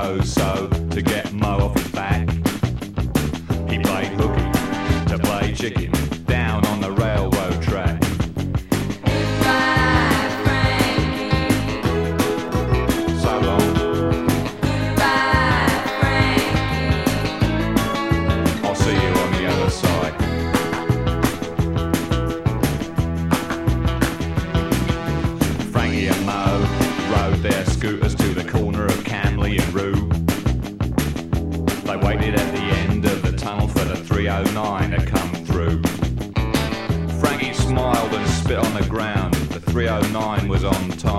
so to get Mo off his back. He played hooky to play chicken down on the railroad track. Goodbye, Frankie. So long, Goodbye, Frankie. I'll see you on the other side. Frankie and Mo rode their scooters to the corner of Camley and Rue. They waited at the end of the tunnel for the 309 to come through. Frankie smiled and spit on the ground. The 309 was on time.